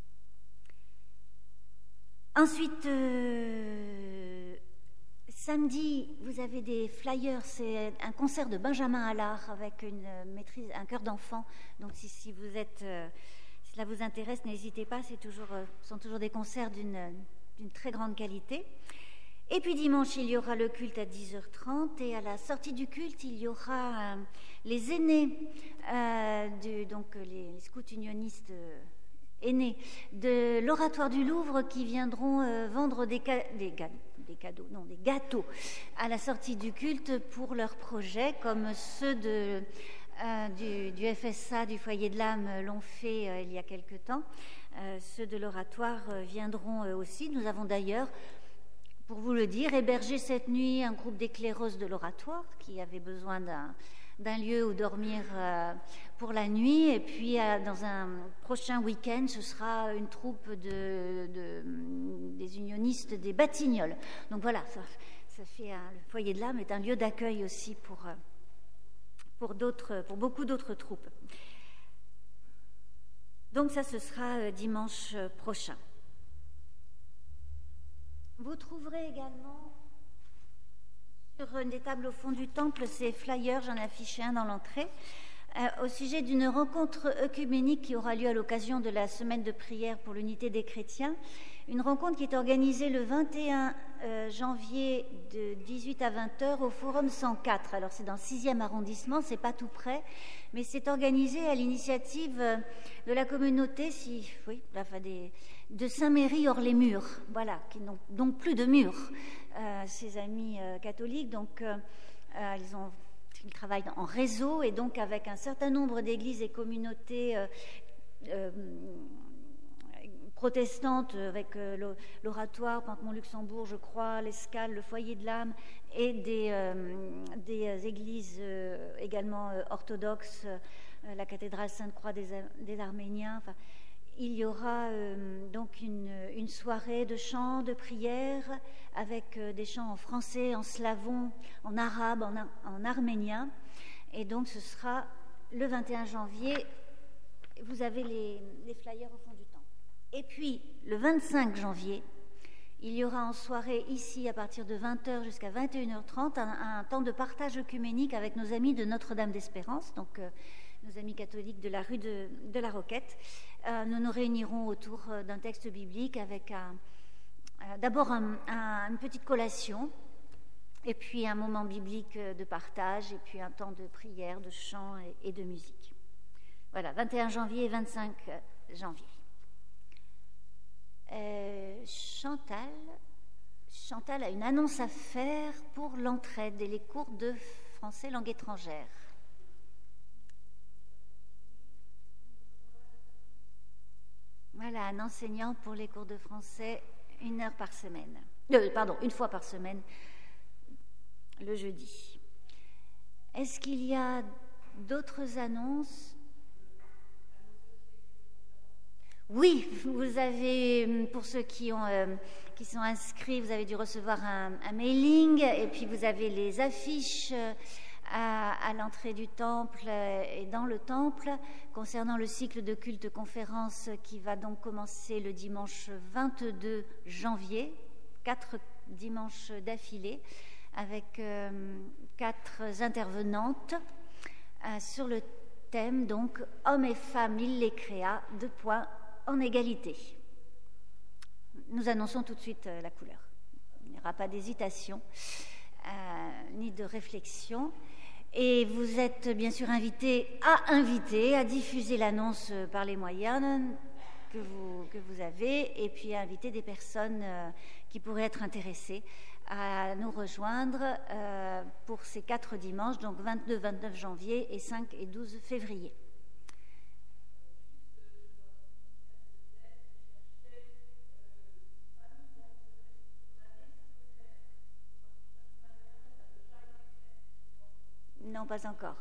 Ensuite, euh, samedi, vous avez des flyers, c'est un concert de Benjamin Allard avec une maîtrise, un chœur d'enfant. Donc si, si vous êtes... Euh, Si cela vous intéresse, n'hésitez pas, c'est toujours, euh, ce sont toujours des concerts d'une, d'une très grande qualité. Et puis dimanche, il y aura le culte à dix heures trente et à la sortie du culte, il y aura euh, les aînés, euh, du, donc les, les scouts unionistes euh, aînés de l'Oratoire du Louvre qui viendront euh, vendre des, ca- des, ga- des cadeaux, non, des gâteaux à la sortie du culte pour leurs projets, comme ceux de... Euh, du, du F S A, du foyer de l'âme, l'ont fait euh, il y a quelque temps. Euh, ceux de l'oratoire euh, viendront euh, aussi. Nous avons d'ailleurs, pour vous le dire, hébergé cette nuit un groupe d'éclaireuses de l'oratoire qui avait besoin d'un, d'un lieu où dormir euh, pour la nuit. Et puis, euh, dans un prochain week-end, ce sera une troupe de, de, des unionistes des Batignolles. Donc voilà, ça, ça fait un, le foyer de l'âme est un lieu d'accueil aussi pour... Euh, Pour, d'autres, pour beaucoup d'autres troupes. Donc ça, ce sera dimanche prochain. Vous trouverez également sur une des tables au fond du temple ces flyers, j'en ai affiché un dans l'entrée, euh, au sujet d'une rencontre œcuménique qui aura lieu à l'occasion de la semaine de prière pour l'unité des chrétiens. Une rencontre qui est organisée le vingt et un janvier de dix-huit à vingt heures au Forum cent quatre. Alors c'est dans le sixième arrondissement, c'est pas tout près, mais c'est organisé à l'initiative de la communauté, si, oui, enfin des, de Saint-Méry hors les murs, voilà, qui n'ont donc plus de murs, euh, ces amis euh, catholiques, donc euh, euh, ils ont Ils travaillent en réseau et donc avec un certain nombre d'églises et communautés euh, euh, protestantes, avec euh, l'Oratoire, Pantemont-Luxembourg, je crois, l'Escale, le Foyer de l'âme, et des, euh, des églises euh, également euh, orthodoxes, euh, la cathédrale Sainte-Croix des, des Arméniens. Enfin, il y aura euh, donc une, une soirée de chants, de prières, avec euh, des chants en français, en slavon, en arabe, en, en arménien. Et donc ce sera le vingt et un janvier. Vous avez les, les flyers au fond du temple. Et puis, le vingt-cinq janvier, il y aura en soirée ici, à partir de vingt heures jusqu'à vingt et une heures trente, un, un temps de partage œcuménique avec nos amis de Notre-Dame d'Espérance, donc euh, nos amis catholiques de la rue de, de la Roquette. Euh, nous nous réunirons autour d'un texte biblique avec un, euh, d'abord un, un, une petite collation, et puis un moment biblique de partage, et puis un temps de prière, de chant et, et de musique. Voilà, vingt et un janvier et vingt-cinq janvier. Euh, Chantal, Chantal a une annonce à faire pour l'entraide et les cours de français langue étrangère. Voilà, un enseignant pour les cours de français, une heure par semaine. Euh, pardon, une fois par semaine, le jeudi. Est-ce qu'il y a d'autres annonces ? Oui, vous avez, pour ceux qui, ont, euh, qui sont inscrits, vous avez dû recevoir un, un mailing, et puis vous avez les affiches à, à l'entrée du temple et dans le temple concernant le cycle de culte conférence qui va donc commencer le dimanche vingt-deux janvier, quatre dimanches d'affilée, avec euh, quatre intervenantes euh, sur le thème donc « Hommes et femmes, il les créa, deux points, en égalité ». Nous annonçons tout de suite euh, la couleur. Il n'y aura pas d'hésitation euh, ni de réflexion. Et vous êtes bien sûr invités à inviter, à diffuser l'annonce par les moyens que vous, que vous avez, et puis à inviter des personnes euh, qui pourraient être intéressées à nous rejoindre euh, pour ces quatre dimanches, donc vingt-deux, vingt-neuf janvier et cinq et douze février. Non, pas encore.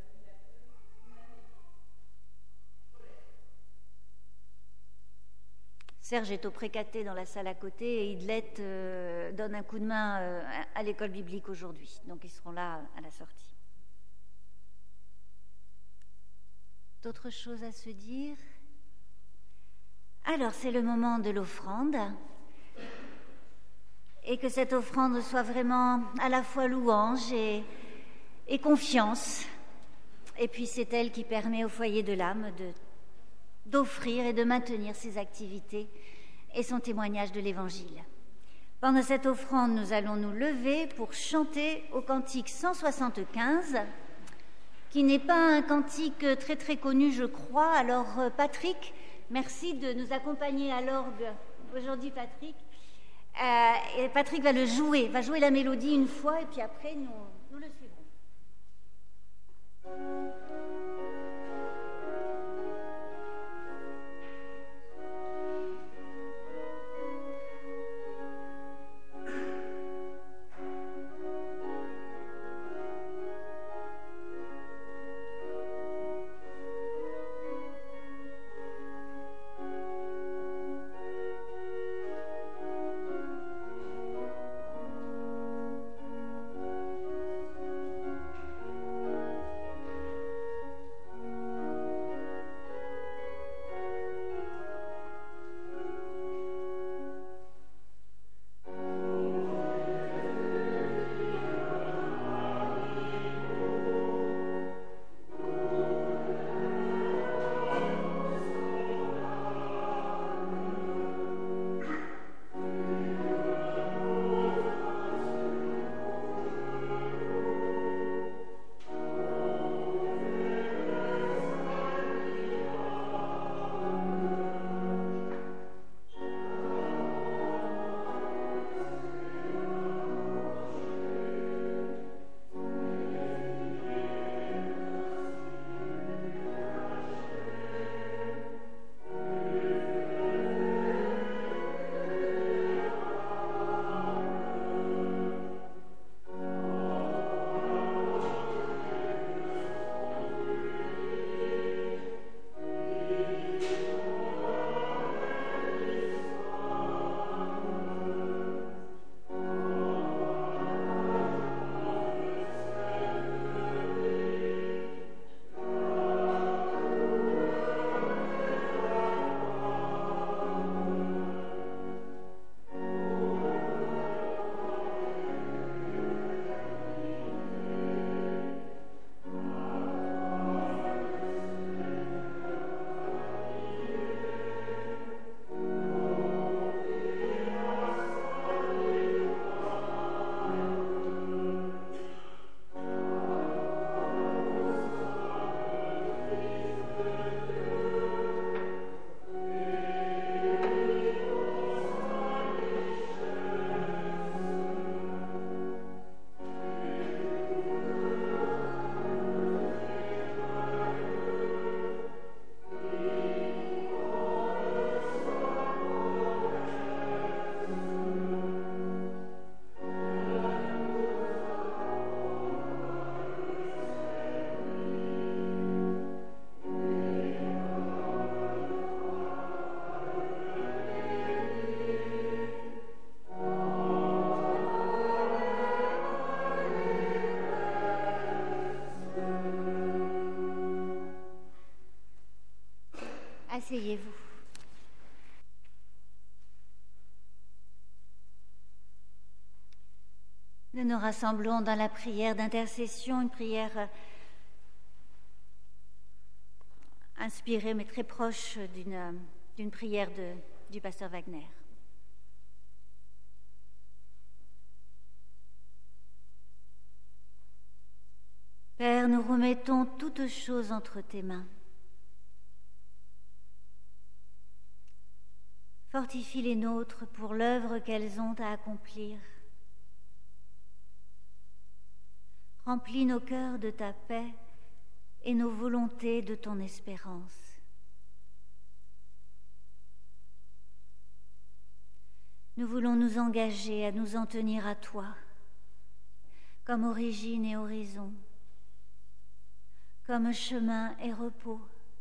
Serge est au précaté dans la salle à côté et Idlette euh, donne un coup de main euh, à l'école biblique aujourd'hui. Donc ils seront là à la sortie. D'autres choses à se dire ? Alors c'est le moment de l'offrande. Et que cette offrande soit vraiment à la fois louange et, et confiance. Et puis c'est elle qui permet au foyer de l'âme de d'offrir et de maintenir ses activités et son témoignage de l'Évangile. Pendant cette offrande, nous allons nous lever pour chanter au cantique cent soixante-quinze, qui n'est pas un cantique très très connu, je crois. Alors Patrick, merci de nous accompagner à l'orgue aujourd'hui, Patrick. Euh, et Patrick va le jouer, va jouer la mélodie une fois et puis après nous, nous le suivrons. Asseyez-vous. Nous nous rassemblons dans la prière d'intercession, une prière inspirée mais très proche d'une, d'une prière de, du pasteur Wagner. Père, nous remettons toutes choses entre tes mains. Fortifie les nôtres pour l'œuvre qu'elles ont à accomplir. Remplis nos cœurs de ta paix et nos volontés de ton espérance. Nous voulons nous engager à nous en tenir à toi, comme origine et horizon, comme chemin et repos,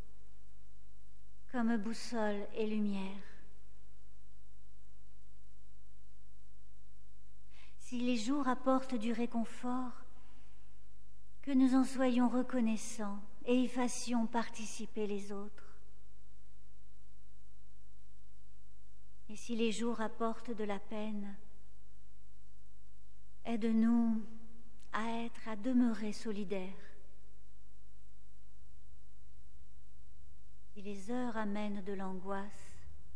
comme boussole et lumière. Si les jours apportent du réconfort, que nous en soyons reconnaissants et y fassions participer les autres. Et si les jours apportent de la peine, aide-nous à être, à demeurer solidaires. Si les heures amènent de l'angoisse,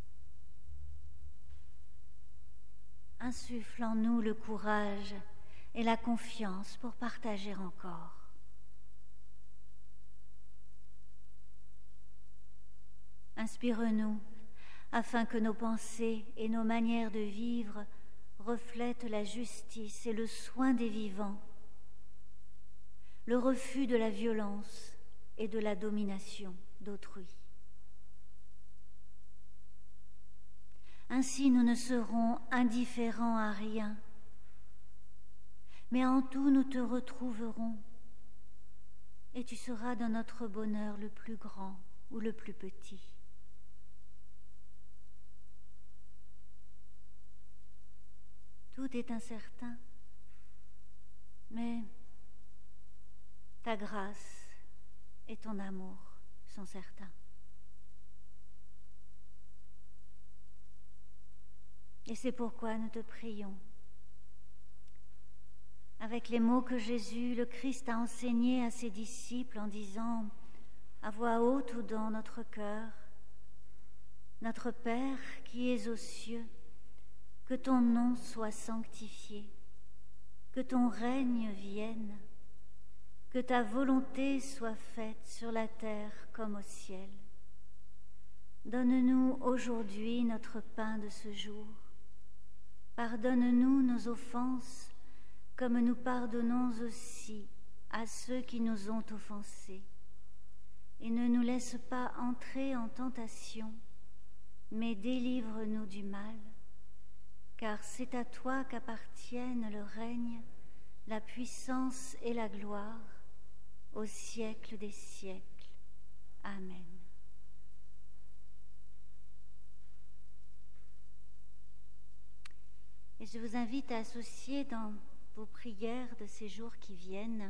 insuffle en nous le courage et la confiance pour partager encore. Inspire-nous afin que nos pensées et nos manières de vivre reflètent la justice et le soin des vivants, le refus de la violence et de la domination d'autrui. Ainsi, nous ne serons indifférents à rien, mais en tout nous te retrouverons, et tu seras dans notre bonheur le plus grand ou le plus petit. Tout est incertain, mais ta grâce et ton amour sont certains. Et c'est pourquoi nous te prions, avec les mots que Jésus, le Christ, a enseignés à ses disciples en disant à voix haute ou dans notre cœur: Notre Père qui es aux cieux, que ton nom soit sanctifié, que ton règne vienne, que ta volonté soit faite sur la terre comme au ciel. Donne-nous aujourd'hui notre pain de ce jour. Pardonne-nous nos offenses, comme nous pardonnons aussi à ceux qui nous ont offensés. Et ne nous laisse pas entrer en tentation, mais délivre-nous du mal, car c'est à toi qu'appartiennent le règne, la puissance et la gloire, au siècle des siècles. Amen. Et je vous invite à associer dans vos prières de ces jours qui viennent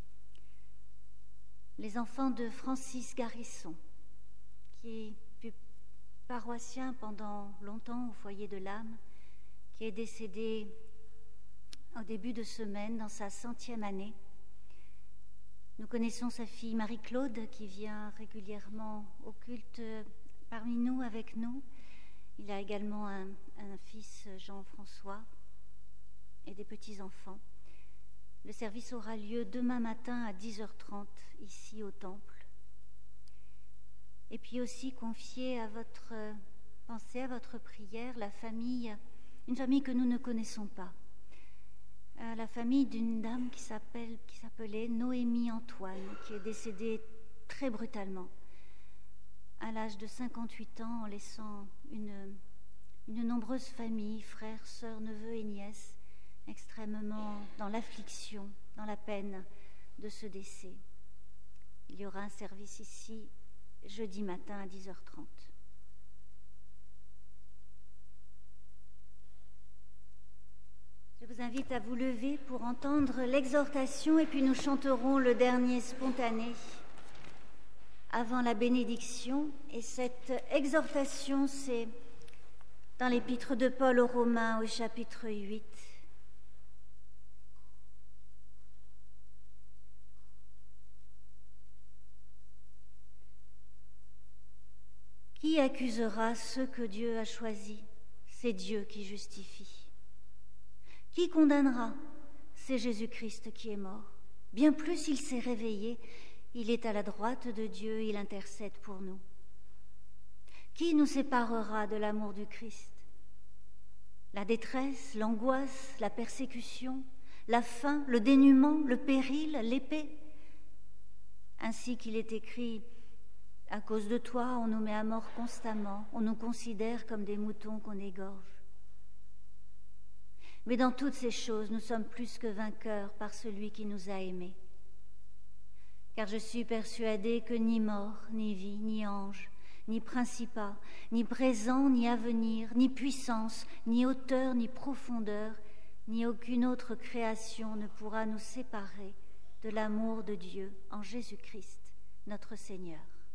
les enfants de Francis Garisson, qui fut paroissien pendant longtemps au foyer de l'âme, qui est décédé au début de semaine dans sa centième année. Nous connaissons sa fille Marie-Claude qui vient régulièrement au culte parmi nous, avec nous. Il a également un, un fils, Jean-François, et des petits-enfants. Le service aura lieu demain matin à dix heures trente, ici au Temple. Et puis aussi confier à votre pensée, à votre prière, la famille, une famille que nous ne connaissons pas. À la famille d'une dame qui s'appelle, qui s'appelait Noémie Antoine, qui est décédée très brutalement, à l'âge de cinquante-huit ans, en laissant une, une nombreuse famille, frères, sœurs, neveux et nièces, extrêmement dans l'affliction, dans la peine de ce décès. Il y aura un service ici jeudi matin à dix heures trente. Je vous invite à vous lever pour entendre l'exhortation et puis nous chanterons le dernier spontané. avant la bénédiction. Et cette exhortation, c'est dans l'épître de Paul aux Romains au chapitre huit. Qui accusera ceux que Dieu a choisis? C'est Dieu qui justifie. Qui condamnera? C'est Jésus-Christ qui est mort. Bien plus, il s'est réveillé. Il est à la droite de Dieu, il intercède pour nous. Qui nous séparera de l'amour du Christ? La détresse, l'angoisse, la persécution, la faim, le dénuement, le péril, l'épée. Ainsi qu'il est écrit: à cause de toi, on nous met à mort constamment, on nous considère comme des moutons qu'on égorge. Mais dans toutes ces choses, nous sommes plus que vainqueurs par celui qui nous a aimés. Car je suis persuadée que ni mort, ni vie, ni ange, ni principat, ni présent, ni avenir, ni puissance, ni hauteur, ni profondeur, ni aucune autre création ne pourra nous séparer de l'amour de Dieu en Jésus-Christ, notre Seigneur.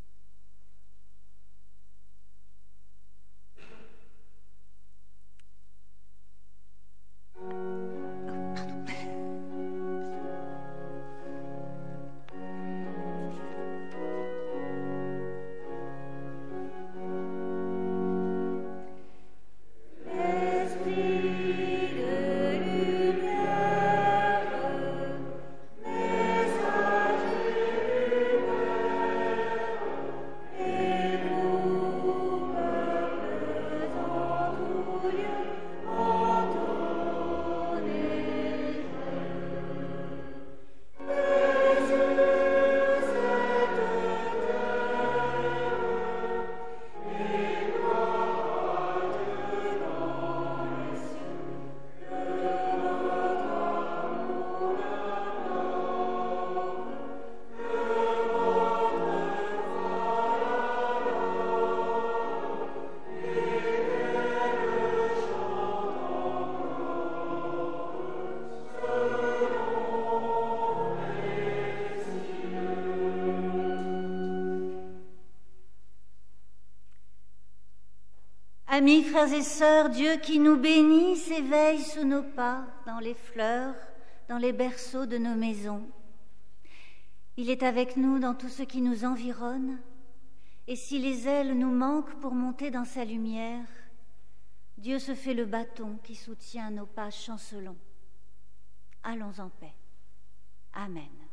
Amis, frères et sœurs, Dieu qui nous bénit s'éveille sous nos pas, dans les fleurs, dans les berceaux de nos maisons. Il est avec nous dans tout ce qui nous environne, et si les ailes nous manquent pour monter dans sa lumière, Dieu se fait le bâton qui soutient nos pas chancelants. Allons en paix. Amen.